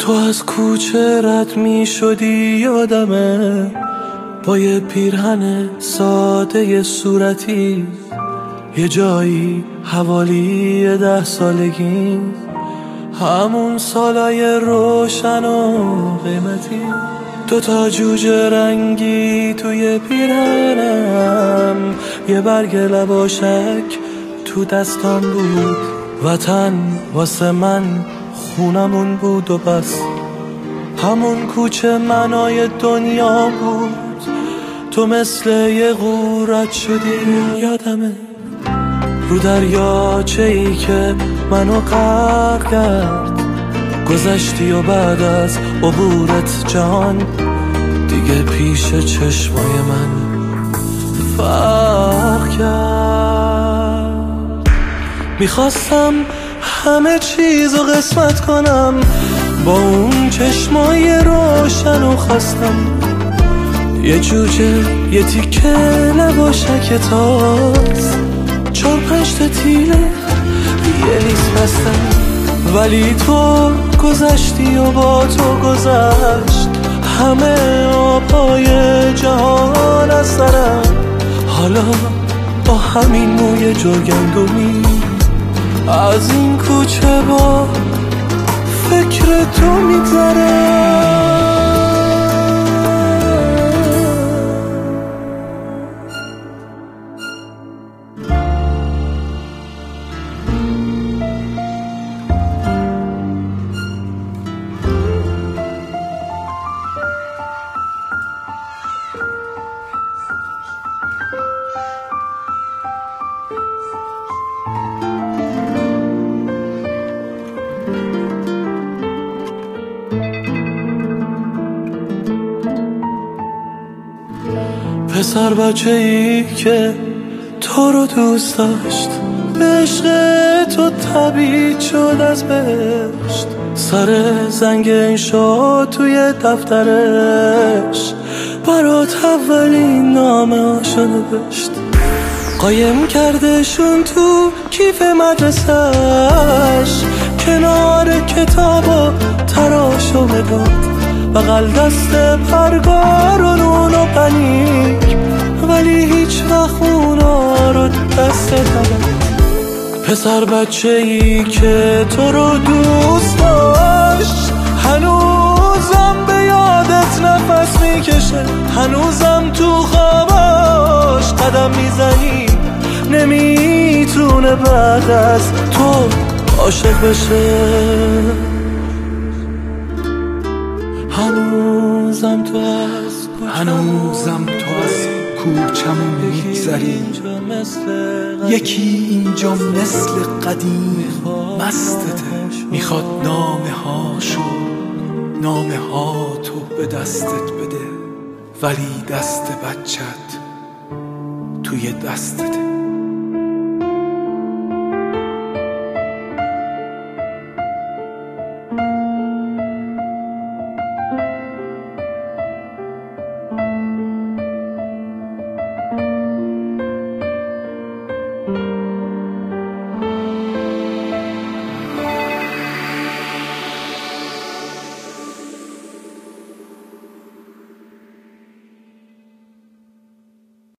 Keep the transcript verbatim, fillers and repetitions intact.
تو از کوچه رد می شدی یادمه، با یه پیرهن ساده صورتی، یه جایی حوالی ده سالگی، همون سالای روشن و قیمتی. دوتا جوجه رنگی توی پیرهنم، یه برگ لباشک تو دستام بود. وطن واسه من خونمون بود و بس، همون کوچه منای دنیا بود. تو مثل یه غورت شدی یادمه، رو دریاچه ای که منو غرق کرد. گذشتی و بعد از عبورت جهان دیگه پیش چشمای من فرق کرد. میخواستم همه چیزو قسمت کنم با اون چشمای روشن و خواستم یه جوجه یه تیکه لباشک تاز، چار پنج تا تیله یه لیز بستم. ولی تو گذشتی و با تو گذشت همه آبهای جهان از سرم. حالا با همین موی جرگندمی از این کوچه با فکر تو میگذرم. پسر بچه ای که تو رو دوست داشت، به عشق تو تبعید شد از بهشت. سر زنگ انشا توی دفترش برات اولین نامه هاشو نوشت. قایم کردشون تو کیف مدرسش، کنار کتاب و تراش و مداد، بغل دست پرگار و نون و پنیر. ولی هیچ وقت اونا رو دست نداد. پسر بچه ای که تو رو دوست داشت هنوزم به یادت نفس میکشه، هنوزم تو خواباش قدم میزنی. نمیتونه بعد از تو عاشق بشه. هنوزم تو از هنوزم تو از کوچمون میگذری، یکی اینجا مثل قدیم مستته. میخواد نامه هاشو نامه ها تو به دستت بده، ولی دست بچت توی دستته.